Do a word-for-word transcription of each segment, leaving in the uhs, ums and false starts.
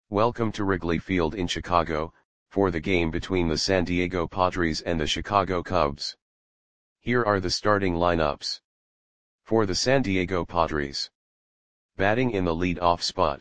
Welcome to Wrigley Field in Chicago, for the game between the San Diego Padres and the Chicago Cubs. Here are the starting lineups. For the San Diego Padres. Batting in the lead-off spot.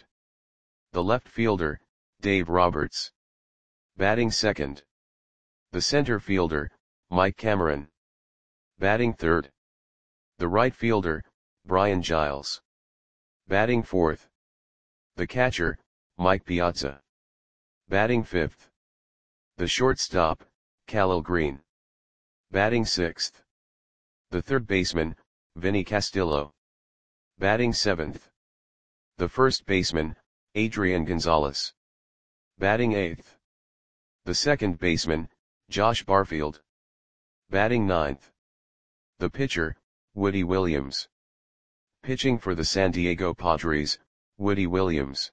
The left fielder, Dave Roberts. Batting second. The center fielder, Mike Cameron. Batting third. The right fielder, Brian Giles. Batting fourth. The catcher, Mike Piazza. Batting fifth. The shortstop, Khalil Greene. Batting sixth. The third baseman, Vinny Castillo. Batting seventh. The first baseman, Adrian Gonzalez. Batting eighth. The second baseman, Josh Barfield. Batting ninth. The pitcher, Woody Williams. Pitching for the San Diego Padres, Woody Williams.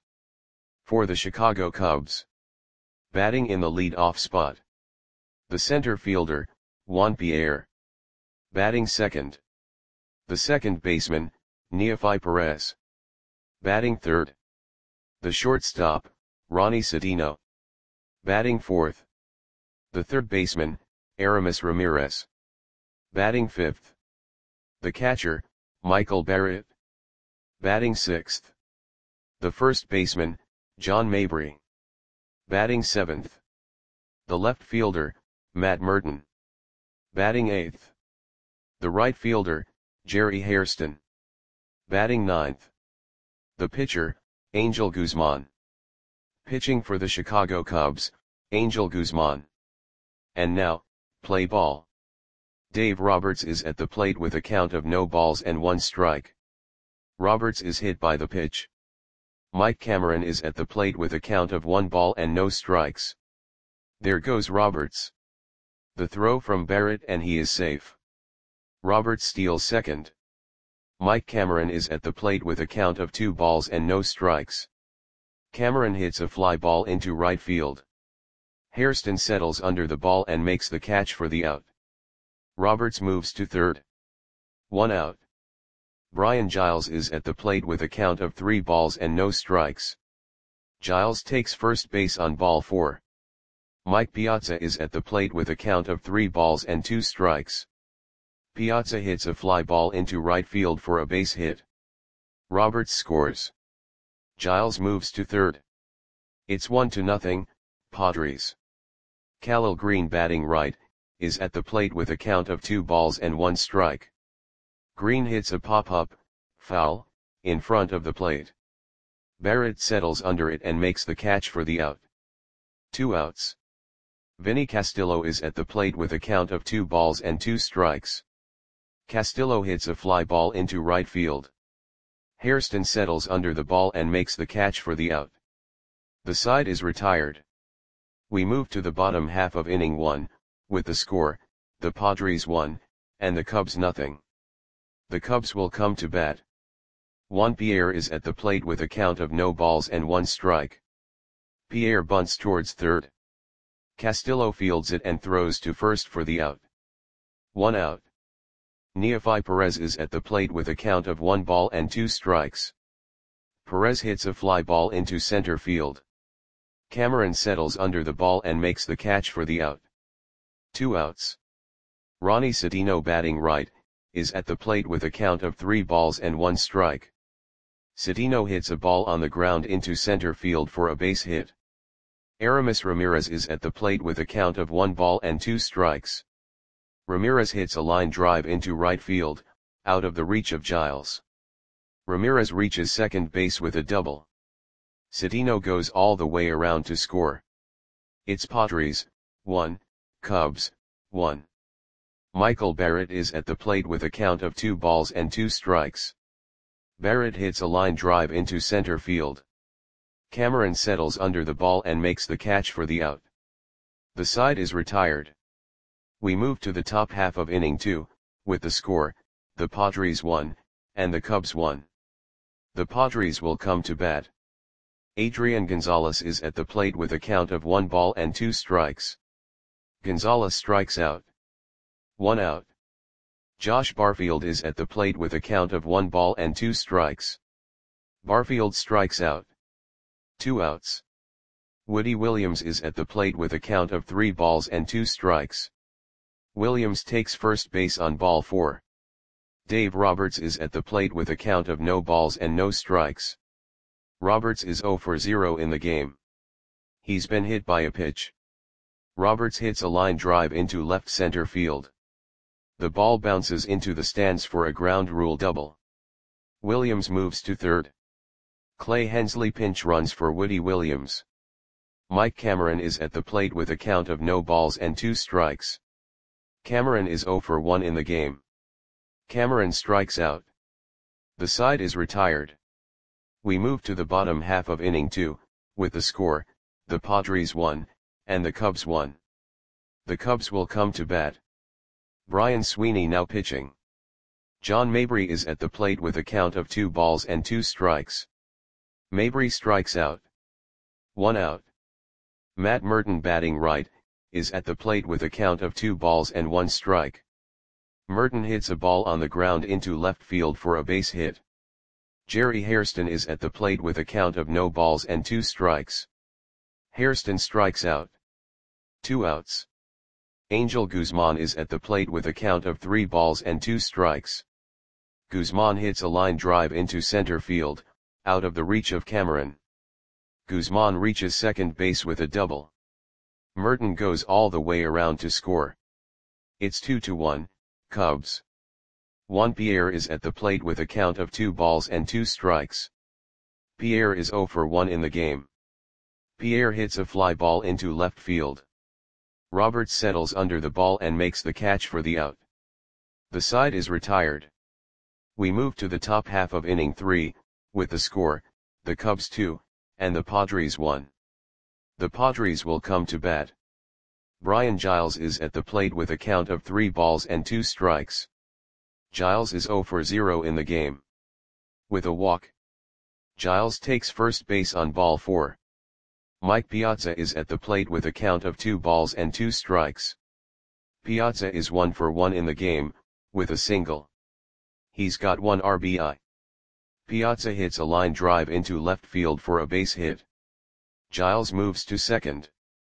For the Chicago Cubs. Batting in the lead-off spot. The center fielder, Juan Pierre. Batting second. The second baseman, Neefi Perez. Batting third. The shortstop, Ronnie Sedino. Batting fourth. The third baseman, Aramis Ramirez. Batting fifth. The catcher, Michael Barrett. Batting sixth. The first baseman, John Mabry. Batting seventh. The left fielder, Matt Merton. Batting eighth. The right fielder, Jerry Hairston. Batting ninth. The pitcher, Angel Guzman. Pitching for the Chicago Cubs, Angel Guzman. And now, play ball. Dave Roberts is at the plate with a count of no balls and one strike. Roberts is hit by the pitch. Mike Cameron is at the plate with a count of one ball and no strikes. There goes Roberts. The throw from Barrett and he is safe. Roberts steals second. Mike Cameron is at the plate with a count of two balls and no strikes. Cameron hits a fly ball into right field. Hairston settles under the ball and makes the catch for the out. Roberts moves to third. One out. Brian Giles is at the plate with a count of three balls and no strikes. Giles takes first base on ball four. Mike Piazza is at the plate with a count of three balls and two strikes. Piazza hits a fly ball into right field for a base hit. Roberts scores. Giles moves to third. It's one to nothing, Padres. Khalil Greene, batting right, is at the plate with a count of two balls and one strike. Greene hits a pop-up, foul, in front of the plate. Barrett settles under it and makes the catch for the out. Two outs. Vinny Castillo is at the plate with a count of two balls and two strikes. Castillo hits a fly ball into right field. Hairston settles under the ball and makes the catch for the out. The side is retired. We move to the bottom half of inning one, with the score, the Padres one, and the Cubs nothing. The Cubs will come to bat. Juan Pierre is at the plate with a count of no balls and one strike. Pierre bunts towards third. Castillo fields it and throws to first for the out. One out. Neefi Perez is at the plate with a count of one ball and two strikes. Perez hits a fly ball into center field. Cameron settles under the ball and makes the catch for the out. Two outs. Ronnie Sedino, batting right, is at the plate with a count of three balls and one strike. Sedino hits a ball on the ground into center field for a base hit. Aramis Ramirez is at the plate with a count of one ball and two strikes. Ramirez hits a line drive into right field, out of the reach of Giles. Ramirez reaches second base with a double. Sedino goes all the way around to score. It's Padres, one, Cubs, one. Michael Barrett is at the plate with a count of two balls and two strikes. Barrett hits a line drive into center field. Cameron settles under the ball and makes the catch for the out. The side is retired. We move to the top half of inning two, with the score, the Padres one, and the Cubs one. The Padres will come to bat. Adrian Gonzalez is at the plate with a count of one ball and two strikes. Gonzalez strikes out. One out. Josh Barfield is at the plate with a count of one ball and two strikes. Barfield strikes out. Two outs. Woody Williams is at the plate with a count of three balls and two strikes. Williams takes first base on ball four. Dave Roberts is at the plate with a count of no balls and no strikes. Roberts is zero for zero in the game. He's been hit by a pitch. Roberts hits a line drive into left center field. The ball bounces into the stands for a ground rule double. Williams moves to third. Clay Hensley pinch runs for Woody Williams. Mike Cameron is at the plate with a count of no balls and two strikes. Cameron is zero for one in the game. Cameron strikes out. The side is retired. We move to the bottom half of inning two, with the score, the Padres won, and the Cubs won. The Cubs will come to bat. Brian Sweeney now pitching. John Mabry is at the plate with a count of two balls and two strikes. Mabry strikes out. One out. Matt Merton batting right, is at the plate with a count of two balls and one strike. Merton hits a ball on the ground into left field for a base hit. Jerry Hairston is at the plate with a count of no balls and two strikes. Hairston strikes out. Two outs. Angel Guzman is at the plate with a count of three balls and two strikes. Guzman hits a line drive into center field, out of the reach of Cameron. Guzman reaches second base with a double. Merton goes all the way around to score. It's two to one, Cubs. Juan Pierre is at the plate with a count of two balls and two strikes. Pierre is zero for one in the game. Pierre hits a fly ball into left field. Roberts settles under the ball and makes the catch for the out. The side is retired. We move to the top half of inning three, with the score, the Cubs two, and the Padres one. The Padres will come to bat. Brian Giles is at the plate with a count of three balls and two strikes. Giles is zero for zero in the game. With a walk. Giles takes first base on ball four. Mike Piazza is at the plate with a count of two balls and two strikes. Piazza is one for one in the game, with a single. He's got one R B I. Piazza hits a line drive into left field for a base hit. Giles moves to second.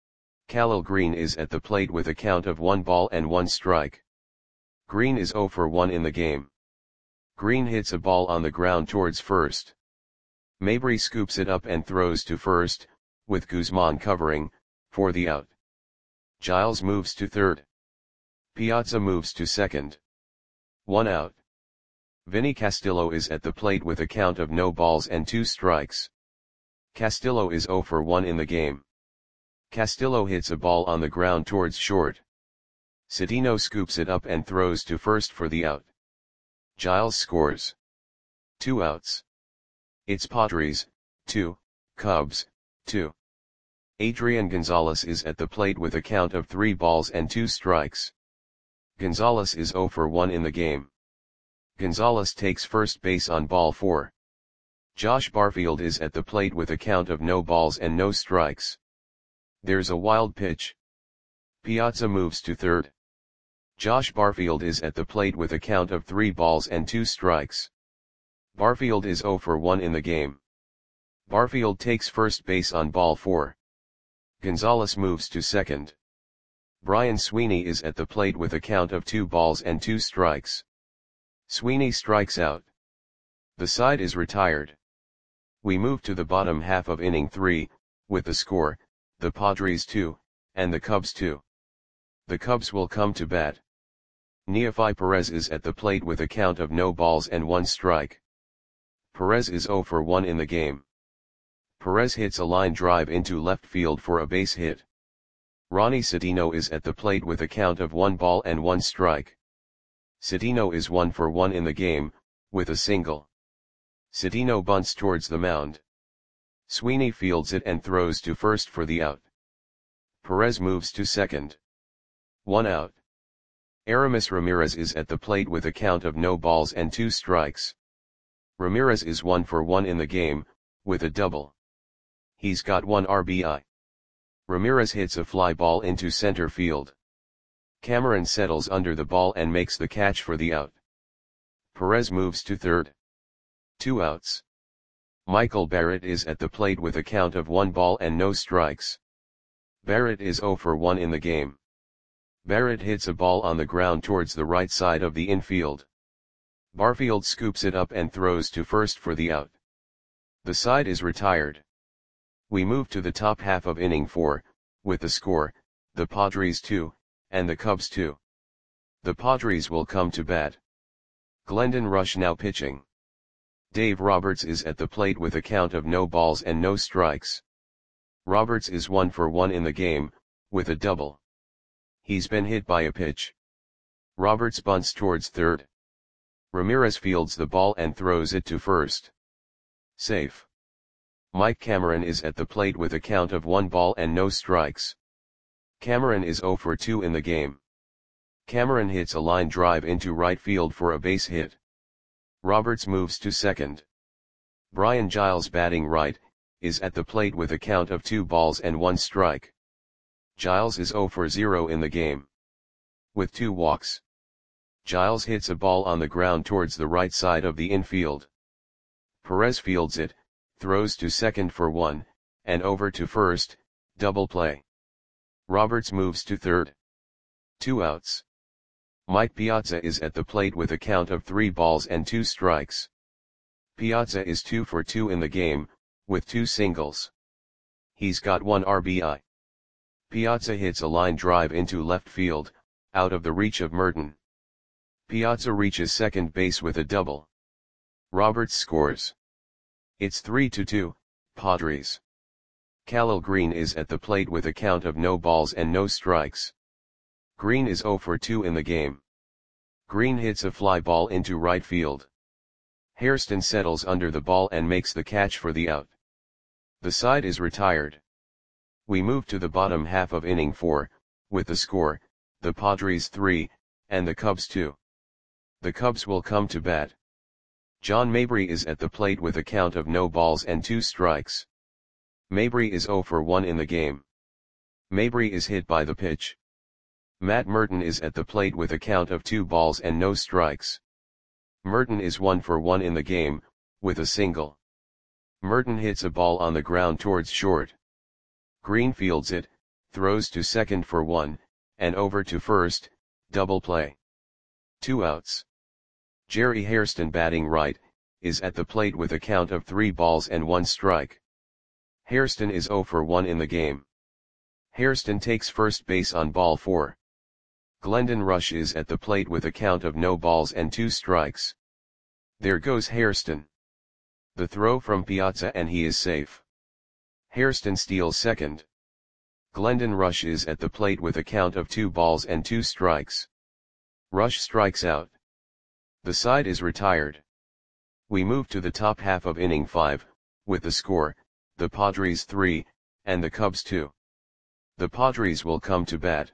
Khalil Green is at the plate with a count of one ball and one strike. Green is zero for one in the game. Green hits a ball on the ground towards first. Mabry scoops it up and throws to first, with Guzman covering, for the out. Giles moves to third. Piazza moves to second. One out. Vinny Castillo is at the plate with a count of no balls and two strikes. Castillo is zero for one in the game. Castillo hits a ball on the ground towards short. Cedeno scoops it up and throws to first for the out. Giles scores. Two outs. It's Padres, two, Cubs, two. Adrian Gonzalez is at the plate with a count of three balls and two strikes. Gonzalez is zero for one in the game. Gonzalez takes first base on ball four. Josh Barfield is at the plate with a count of no balls and no strikes. There's a wild pitch. Piazza moves to third. Josh Barfield is at the plate with a count of three balls and two strikes. Barfield is zero for one in the game. Barfield takes first base on ball four. Gonzalez moves to second. Brian Sweeney is at the plate with a count of two balls and two strikes. Sweeney strikes out. The side is retired. We move to the bottom half of inning three, with the score, the Padres two, and the Cubs two. The Cubs will come to bat. Neofi Perez is at the plate with a count of no balls and one strike. Perez is zero for one in the game. Perez hits a line drive into left field for a base hit. Ronnie Cedeno is at the plate with a count of one ball and one strike. Cedeno is one for one in the game, with a single. Cedeno bunts towards the mound. Sweeney fields it and throws to first for the out. Perez moves to second. One out. Aramis Ramirez is at the plate with a count of no balls and two strikes. Ramirez is one for one in the game, with a double. He's got one R B I. Ramirez hits a fly ball into center field. Cameron settles under the ball and makes the catch for the out. Perez moves to third. Two outs. Michael Barrett is at the plate with a count of one ball and no strikes. Barrett is zero for one in the game. Barrett hits a ball on the ground towards the right side of the infield. Barfield scoops it up and throws to first for the out. The side is retired. We move to the top half of inning four, with the score, the Padres two, and the Cubs two. The Padres will come to bat. Glendon Rusch now pitching. Dave Roberts is at the plate with a count of no balls and no strikes. Roberts is one for one in the game, with a double. He's been hit by a pitch. Roberts bunts towards third. Ramirez fields the ball and throws it to first. Safe. Mike Cameron is at the plate with a count of one ball and no strikes. Cameron is zero for two in the game. Cameron hits a line drive into right field for a base hit. Roberts moves to second. Brian Giles, batting right, is at the plate with a count of two balls and one strike. Giles is zero for zero in the game. With two walks. Giles hits a ball on the ground towards the right side of the infield. Perez fields it, throws to second for one, and over to first, double play. Roberts moves to third. Two outs. Mike Piazza is at the plate with a count of three balls and two strikes. Piazza is two for two in the game, with two singles. He's got one R B I. Piazza hits a line drive into left field, out of the reach of Merton. Piazza reaches second base with a double. Roberts scores. It's three to two, Padres. Khalil Green is at the plate with a count of no balls and no strikes. Green is zero for two in the game. Green hits a fly ball into right field. Hairston settles under the ball and makes the catch for the out. The side is retired. We move to the bottom half of inning four, with the score, the Padres three, and the Cubs two. The Cubs will come to bat. John Mabry is at the plate with a count of no balls and two strikes. Mabry is zero for one in the game. Mabry is hit by the pitch. Matt Merton is at the plate with a count of two balls and no strikes. Merton is one for one in the game, with a single. Merton hits a ball on the ground towards short. Green fields it, throws to second for one, and over to first, double play. Two outs. Jerry Hairston, batting right, is at the plate with a count of three balls and one strike. Hairston is zero for one in the game. Hairston takes first base on ball four. Glendon Rusch is at the plate with a count of no balls and two strikes. There goes Hairston. The throw from Piazza and he is safe. Hairston steals second. Glendon Rusch is at the plate with a count of two balls and two strikes. Rusch strikes out. The side is retired. We move to the top half of inning five, with the score, the Padres three, and the Cubs two. The Padres will come to bat.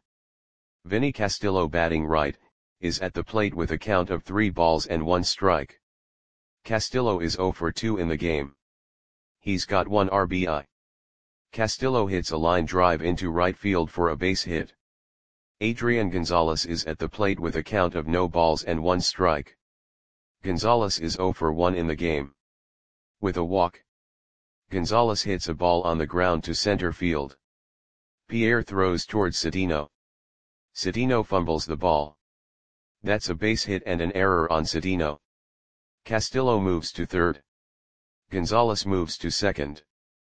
Vinny Castillo, batting right, is at the plate with a count of three balls and one strike. Castillo is zero for two in the game. He's got one R B I. Castillo hits a line drive into right field for a base hit. Adrian Gonzalez is at the plate with a count of no balls and one strike. Gonzalez is zero for one in the game. With a walk. Gonzalez hits a ball on the ground to center field. Pierre throws towards Cedeno. Cedeno fumbles the ball. That's a base hit and an error on Cedeno. Castillo moves to third. Gonzalez moves to second.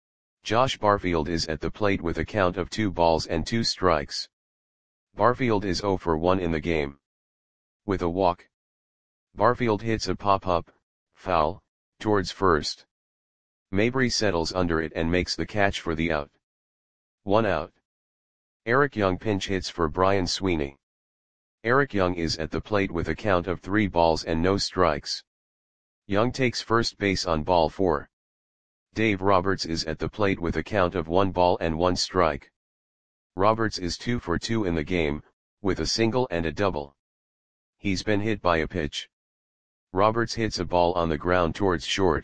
Josh Barfield is at the plate with a count of two balls and two strikes. Barfield is zero for one in the game. With a walk. Barfield hits a pop-up, foul, towards first. Mabry settles under it and makes the catch for the out. One out. Eric Young pinch hits for Brian Sweeney. Eric Young is at the plate with a count of three balls and no strikes. Young takes first base on ball four. Dave Roberts is at the plate with a count of one ball and one strike. Roberts is two for two in the game, with a single and a double. He's been hit by a pitch. Roberts hits a ball on the ground towards short.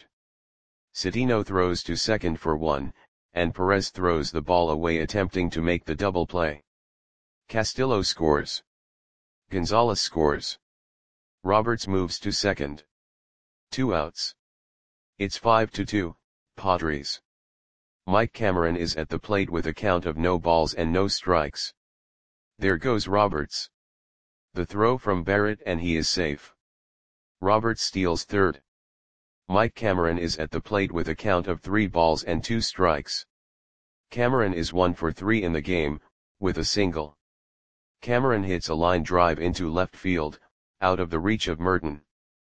Cedeno throws to second for one, and Perez throws the ball away attempting to make the double play. Castillo scores. Gonzalez scores. Roberts moves to second. Two outs. It's five to two, Padres. Mike Cameron is at the plate with a count of no balls and no strikes. There goes Roberts. The throw from Barrett and he is safe. Roberts steals third. Mike Cameron is at the plate with a count of three balls and two strikes. Cameron is one for three in the game, with a single. Cameron hits a line drive into left field, out of the reach of Merton.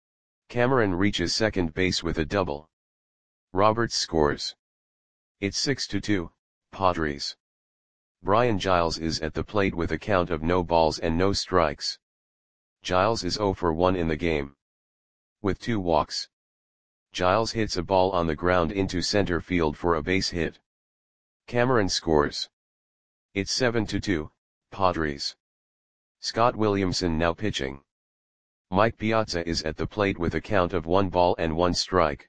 Cameron reaches second base with a double. Roberts scores. It's six to two, Padres. Brian Giles is at the plate with a count of no balls and no strikes. Giles is zero for one in the game. With two walks. Giles hits a ball on the ground into center field for a base hit. Cameron scores. It's seven to two, Padres. Scott Williamson now pitching. Mike Piazza is at the plate with a count of one ball and one strike.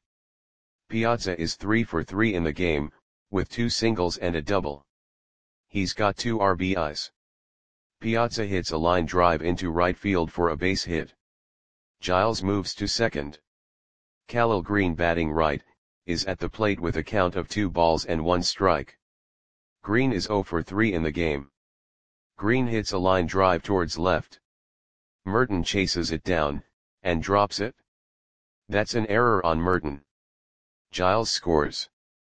Piazza is three for three in the game, with two singles and a double. He's got two R B Is. Piazza hits a line drive into right field for a base hit. Giles moves to second. Khalil Green, batting right, is at the plate with a count of two balls and one strike. Green is zero for three in the game. Green hits a line drive towards left. Merton chases it down, and drops it. That's an error on Merton. Giles scores.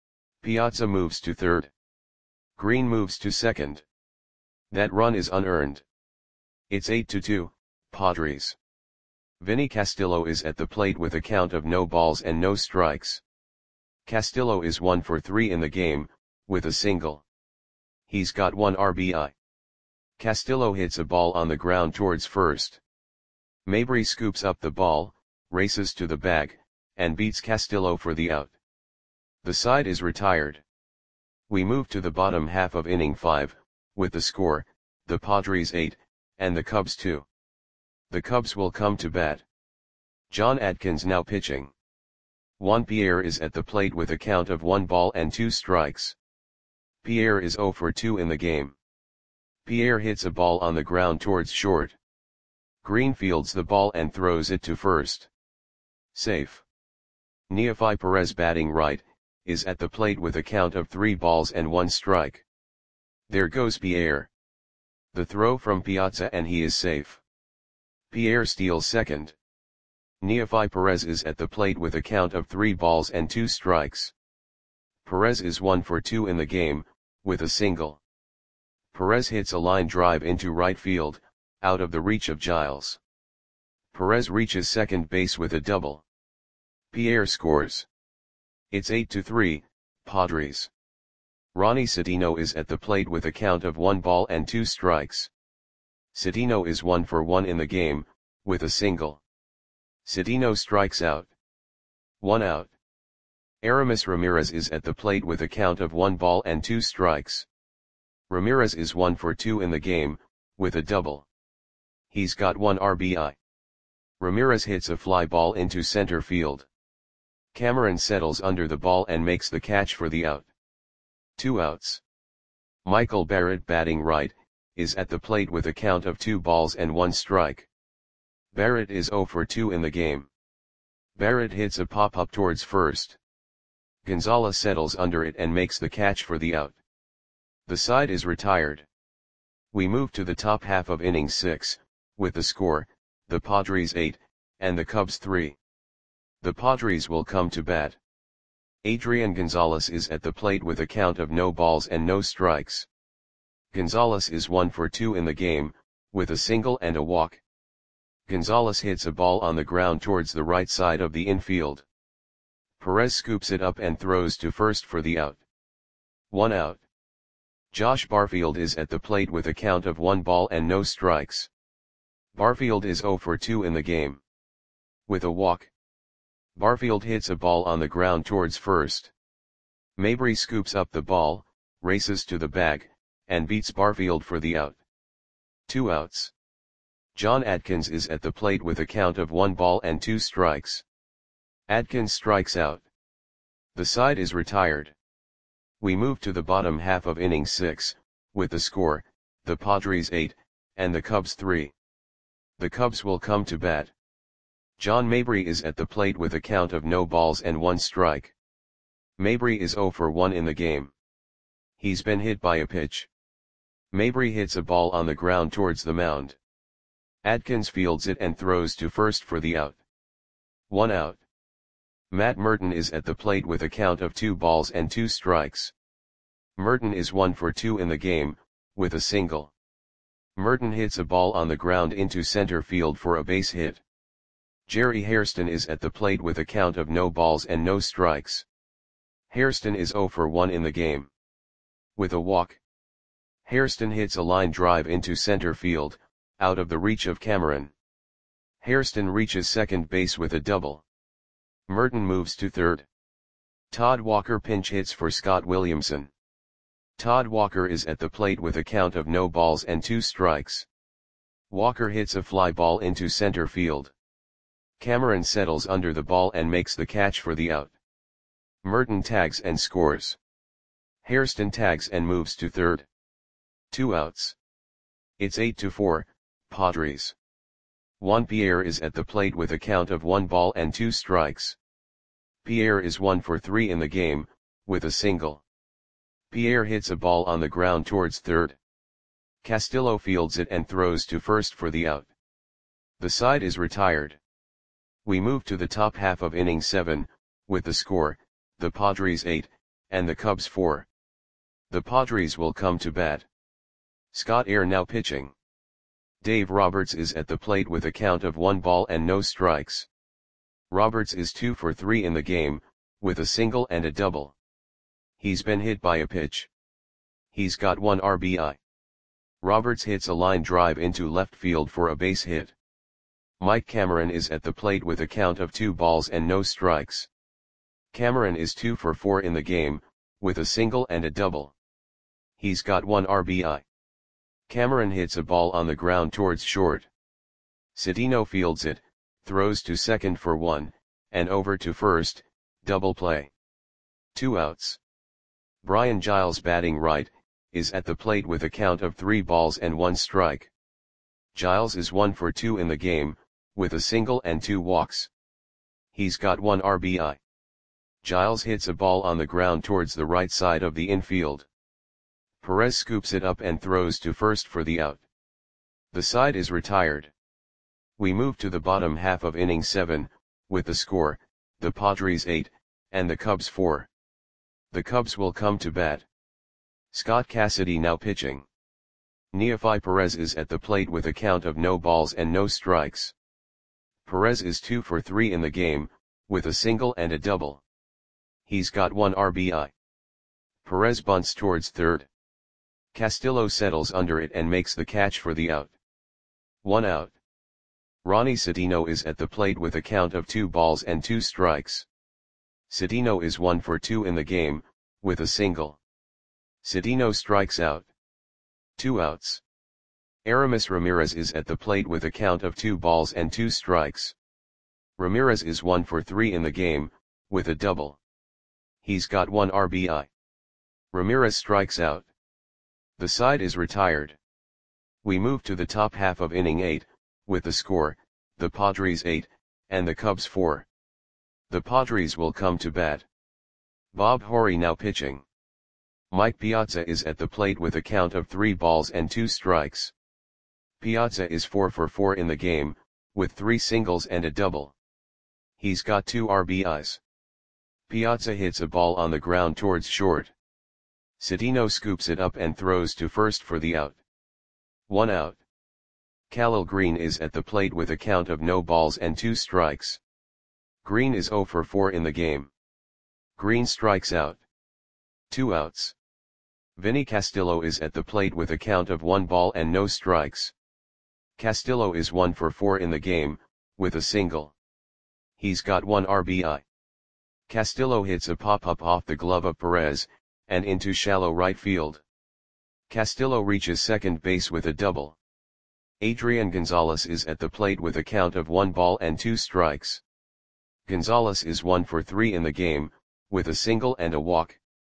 Piazza moves to third. Green moves to second. That run is unearned. It's eight to two, Padres. Vinny Castillo is at the plate with a count of no balls and no strikes. Castillo is one for three in the game, with a single. He's got one R B I. Castillo hits a ball on the ground towards first. Mabry scoops up the ball, races to the bag, and beats Castillo for the out. The side is retired. We move to the bottom half of inning five, with the score, the Padres eight, and the Cubs two. The Cubs will come to bat. John Adkins now pitching. Juan Pierre is at the plate with a count of one ball and two strikes. Pierre is zero for two in the game. Pierre hits a ball on the ground towards short. Green fields the ball and throws it to first. Safe. Neofi Perez, batting right, is at the plate with a count of three balls and one strike. There goes Pierre. The throw from Piazza and he is safe. Pierre steals second. Neofi Perez is at the plate with a count of three balls and two strikes. Perez is one for two in the game, with a single. Perez hits a line drive into right field, out of the reach of Giles. Perez reaches second base with a double. Pierre scores. It's eight to three, Padres. Ronnie Citino is at the plate with a count of one ball and two strikes. Citino is one for one in the game, with a single. Citino strikes out. One out. Aramis Ramirez is at the plate with a count of one ball and two strikes. Ramirez is one for two in the game, with a double. He's got one R B I. Ramirez hits a fly ball into center field. Cameron settles under the ball and makes the catch for the out. Two outs. Michael Barrett, batting right, is at the plate with a count of two balls and one strike. Barrett is zero for two in the game. Barrett hits a pop-up towards first. Gonzalez settles under it and makes the catch for the out. The side is retired. We move to the top half of inning six, with the score, the Padres eight, and the Cubs three. The Padres will come to bat. Adrian Gonzalez is at the plate with a count of no balls and no strikes. Gonzalez is one for two in the game, with a single and a walk. Gonzalez hits a ball on the ground towards the right side of the infield. Perez scoops it up and throws to first for the out. One out. Josh Barfield is at the plate with a count of one ball and no strikes. Barfield is zero for two in the game. With a walk. Barfield hits a ball on the ground towards first. Mabry scoops up the ball, races to the bag, and beats Barfield for the out. Two outs. John Adkins is at the plate with a count of one ball and two strikes. Adkins strikes out. The side is retired. We move to the bottom half of inning six, with the score, the Padres eight, and the Cubs three. The Cubs will come to bat. John Mabry is at the plate with a count of no balls and one strike. Mabry is zero for one in the game. He's been hit by a pitch. Mabry hits a ball on the ground towards the mound. Adkins fields it and throws to first for the out. One out. Matt Merton is at the plate with a count of two balls and two strikes. Merton is one for two in the game, with a single. Merton hits a ball on the ground into center field for a base hit. Jerry Hairston is at the plate with a count of no balls and no strikes. Hairston is zero for one in the game. With a walk. Hairston hits a line drive into center field, out of the reach of Cameron. Hairston reaches second base with a double. Merton moves to third. Todd Walker pinch hits for Scott Williamson. Todd Walker is at the plate with a count of no balls and two strikes. Walker hits a fly ball into center field. Cameron settles under the ball and makes the catch for the out. Merton tags and scores. Hairston tags and moves to third. Two outs. It's eight to four, Padres. Juan Pierre is at the plate with a count of one ball and two strikes. Pierre is one for three in the game, with a single. Pierre hits a ball on the ground towards third. Castillo fields it and throws to first for the out. The side is retired. We move to the top half of inning seven, with the score, the Padres eight, and the Cubs four. The Padres will come to bat. Scott Air now pitching. Dave Roberts is at the plate with a count of one ball and no strikes. Roberts is two for three in the game, with a single and a double. He's been hit by a pitch. He's got one R B I. Roberts hits a line drive into left field for a base hit. Mike Cameron is at the plate with a count of two balls and no strikes. Cameron is two for four in the game, with a single and a double. He's got one R B I. Cameron hits a ball on the ground towards short. Cedeno fields it, throws to second for one, and over to first, double play. Two outs. Brian Giles batting right, is at the plate with a count of three balls and one strike. Giles is one for two in the game, with a single and two walks. He's got one R B I. Giles hits a ball on the ground towards the right side of the infield. Perez scoops it up and throws to first for the out. The side is retired. We move to the bottom half of inning seven, with the score, the Padres eight, and the Cubs four. The Cubs will come to bat. Scott Cassidy now pitching. Neofi Perez is at the plate with a count of no balls and no strikes. Perez is two for three in the game, with a single and a double. He's got one R B I. Perez bunts towards third. Castillo settles under it and makes the catch for the out. One out. Ronnie Cedeno is at the plate with a count of two balls and two strikes. Cedeno is one for two in the game, with a single. Cedeno strikes out. Two outs. Aramis Ramirez is at the plate with a count of two balls and two strikes. Ramirez is one for three in the game, with a double. He's got one R B I. Ramirez strikes out. The side is retired. We move to the top half of inning eight, with the score, the Padres eight, and the Cubs four. The Padres will come to bat. Bob Horry now pitching. Mike Piazza is at the plate with a count of three balls and two strikes. Piazza is four for four in the game, with three singles and a double. He's got two R B Is. Piazza hits a ball on the ground towards short. Cedeno scoops it up and throws to first for the out. One out. Khalil Green is at the plate with a count of no balls and two strikes. Green is zero for four in the game. Green strikes out. Two outs. Vinny Castillo is at the plate with a count of one ball and no strikes. Castillo is one for four in the game, with a single. He's got one R B I. Castillo hits a pop-up off the glove of Perez, and into shallow right field. Castillo reaches second base with a double. Adrian Gonzalez is at the plate with a count of one ball and two strikes. Gonzalez is one for three in the game, with a single and a walk.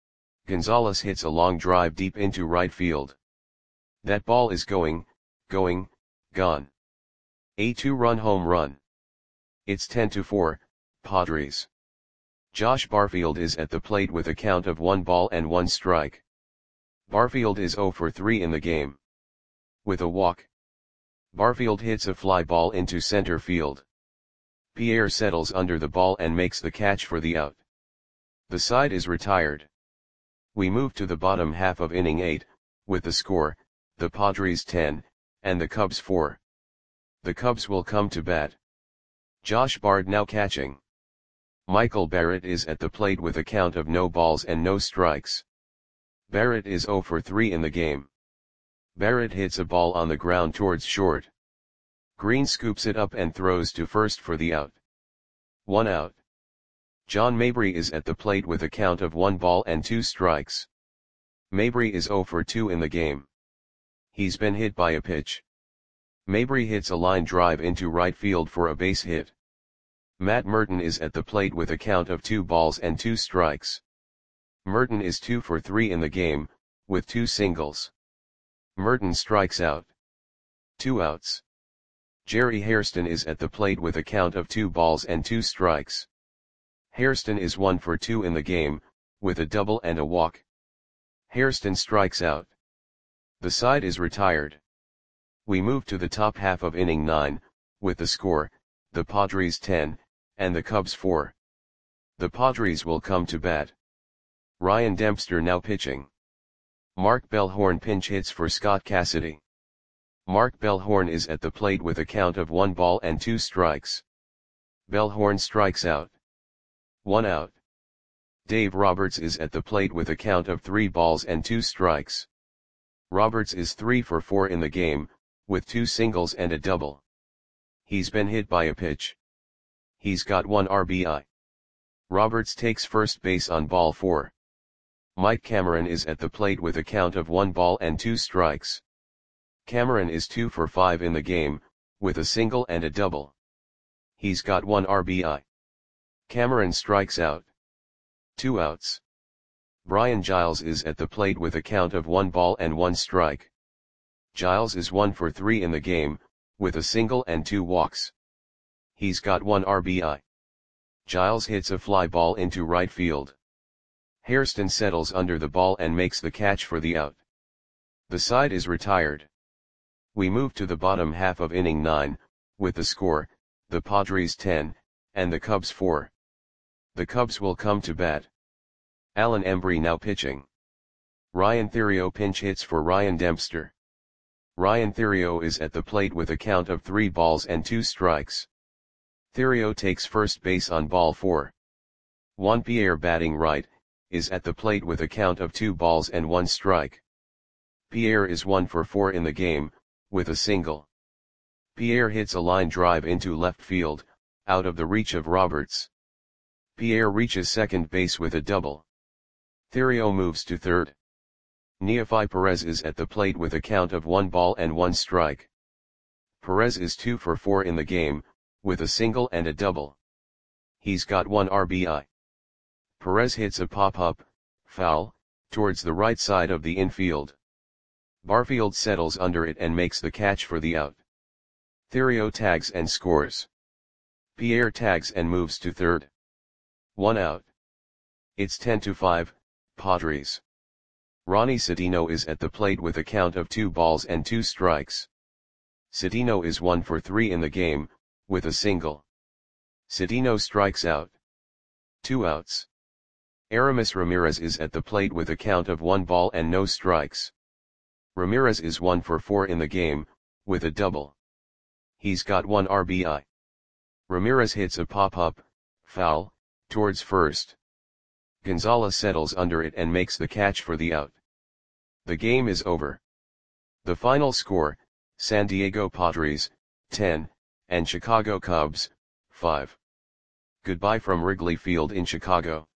Gonzalez hits a long drive deep into right field. That ball is going, going, gone. A two-run home run. It's ten to four, Padres. Josh Barfield is at the plate with a count of one ball and one strike. Barfield is zero for three in the game. With a walk, Barfield hits a fly ball into center field. Pierre settles under the ball and makes the catch for the out. The side is retired. We move to the bottom half of inning eight, with the score, the Padres ten, and the Cubs four. The Cubs will come to bat. Josh Bard now catching. Michael Barrett is at the plate with a count of no balls and no strikes. Barrett is zero for three in the game. Barrett hits a ball on the ground towards short. Green scoops it up and throws to first for the out. One out. John Mabry is at the plate with a count of one ball and two strikes. Mabry is zero for two in the game. He's been hit by a pitch. Mabry hits a line drive into right field for a base hit. Matt Merton is at the plate with a count of two balls and two strikes. Merton is two for three in the game, with two singles. Merton strikes out. Two outs. Jerry Hairston is at the plate with a count of two balls and two strikes. Hairston is one for two in the game, with a double and a walk. Hairston strikes out. The side is retired. We move to the top half of inning nine, with the score, the Padres ten, and the Cubs four. The Padres will come to bat. Ryan Dempster now pitching. Mark Bellhorn pinch hits for Scott Cassidy. Mark Bellhorn is at the plate with a count of one ball and two strikes. Bellhorn strikes out. One out. Dave Roberts is at the plate with a count of three balls and two strikes. Roberts is three for four in the game, with two singles and a double. He's been hit by a pitch. He's got one R B I. Roberts takes first base on ball four. Mike Cameron is at the plate with a count of one ball and two strikes. Cameron is two for five in the game, with a single and a double. He's got one R B I. Cameron strikes out. Two outs. Brian Giles is at the plate with a count of one ball and one strike. Giles is one for three in the game, with a single and two walks. He's got one R B I. Giles hits a fly ball into right field. Hairston settles under the ball and makes the catch for the out. The side is retired. We move to the bottom half of inning nine, with the score, the Padres ten, and the Cubs four. The Cubs will come to bat. Alan Embry now pitching. Ryan Theriot pinch hits for Ryan Dempster. Ryan Theriot is at the plate with a count of three balls and two strikes. Theriot takes first base on ball four. Juan Pierre batting right, is at the plate with a count of two balls and one strike. Pierre is one for four in the game, with a single. Pierre hits a line drive into left field, out of the reach of Roberts. Pierre reaches second base with a double. Theriot moves to third. Neefi Perez is at the plate with a count of one ball and one strike. Perez is two for four in the game, with a single and a double. He's got one R B I. Perez hits a pop-up, foul, towards the right side of the infield. Barfield settles under it and makes the catch for the out. Theriot tags and scores. Pierre tags and moves to third. One out. It's ten to five, Padres. Ronnie Cedeno is at the plate with a count of two balls and two strikes. Cedeno is one for three in the game, with a single. Cedeno strikes out. Two outs. Aramis Ramirez is at the plate with a count of one ball and no strikes. Ramirez is one for four in the game, with a double. He's got one R B I. Ramirez hits a pop-up, foul, towards first. Gonzalez settles under it and makes the catch for the out. The game is over. The final score, San Diego Padres, ten, and Chicago Cubs, five. Goodbye from Wrigley Field in Chicago.